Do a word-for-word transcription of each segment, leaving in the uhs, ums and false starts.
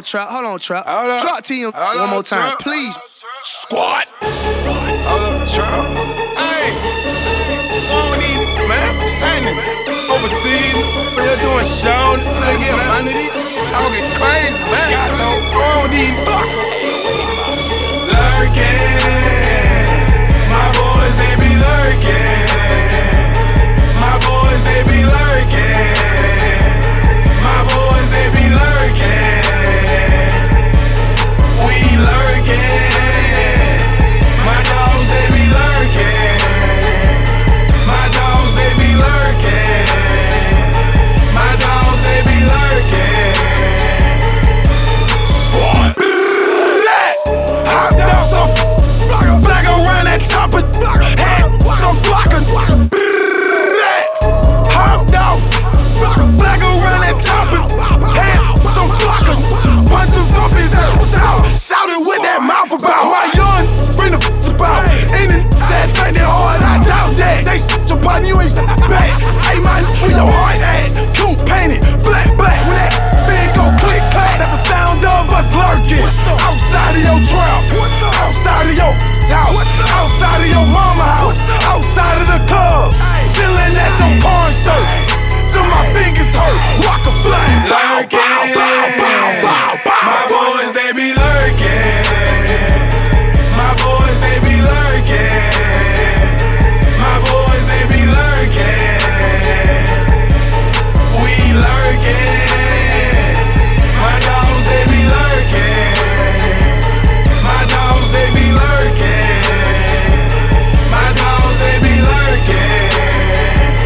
Trap. Hold on, Trap. Hold up. Drop T M Hold one up, more time, Trap. please. Squad. Hold up, Trap. Hey, won't need, man. Sending overseas. We're doing shows. Again, man. Talking crazy, man. Got those won't need fuck. Lurking. My boys, they be lurking. My boys, they be lurking. My boys, they be lurking. We lurking. My dogs, they be lurking. My dogs, they be lurking. My dogs, they be lurking. Squad. Hot dogs, some flag around that chopper. Head, some blocker. Hot dog, flag around that chopper. Head, some blocker. Punch him up his ass out. Shouting with that mouth about my young. Bring the about. Ain't it that thing that hard? I doubt that. They your body, you ain't back. Hey man, where your heart at? Cool painted, flat black. When that thing go click clack, that's the sound of us lurking. Outside of your trap, outside of your house, outside of your mama house, outside of the club, chillin' at your concert till my fingers hurt. Walk a flag, lurking. My boys they be lurking. My boys they be lurking. My boys they be lurking. We lurking. My dogs they be lurking. My dogs they be lurking. My dogs they be lurking.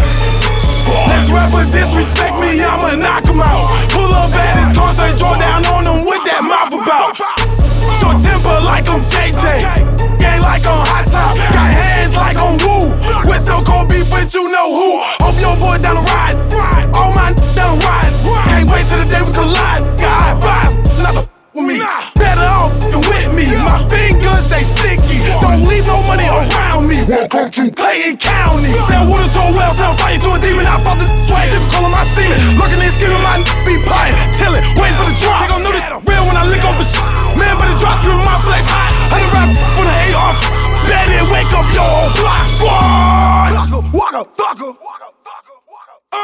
Let's rap but disrespect me, I'ma knock him out. Pull up at his concert, draw down on him with that mouth about. Short temper like I'm J J, gang like on Hot Top, got hands like on Woo. With so cold beef with you know who. Hope your boy down the ride, all my down the ride. Can't wait till the day we collide. God advise, not f with me. Better off than with me. My fingers they sticky. Don't leave no money around me. Welcome to Clayton County. Sell water to a well, sell fire to a demon. I fought the swag, they be calling my semen. Looking and skimming, my be pieing, chillin', waiting for the drop. They gon' know this real when I lick off the shit. Man, but the drop screaming my flesh. Hundred rap for the A R. Better wake up your whole block. Squad. Waka, waka, waka, waka.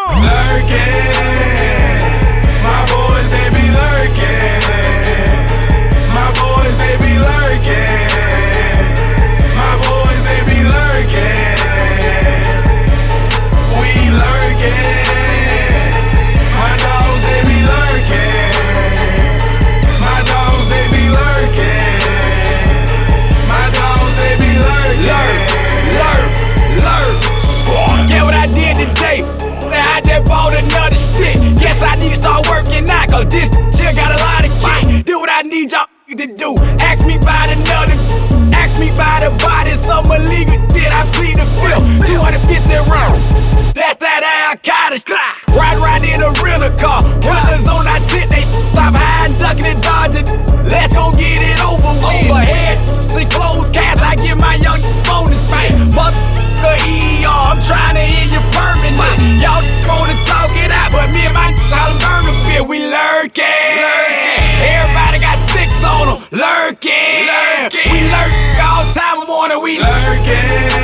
Lurking. My boys they be lurking. My boys they be lurking. My boys they be lurking. We lurking. My dogs they be lurking. My dogs they be lurking. My dogs they be lurking. Lurk, lurk, lurk. Squad. Get what I did today. I just bought another stick. Yes, I need to start working out, cause this shit got a lot of kick. Do what I need y'all to do. Ask me about another. Ask me about the body. Some illegal shit. I plead the fifth. two hundred fifty rounds. That's that Al-Qaeda. Ride around in a rental car. Windows on our tit. They stop hiding, ducking and dodging. Let's go get it over with. Overhead and closed cast. I get my young phone to say. Motherfucker E R. I'm trying to hear you permanent. Y'all wanna talk it out, but me and my all burn the bit. We lurking. Everybody got sticks on them. Lurking. We lurk all time morning. We lurking.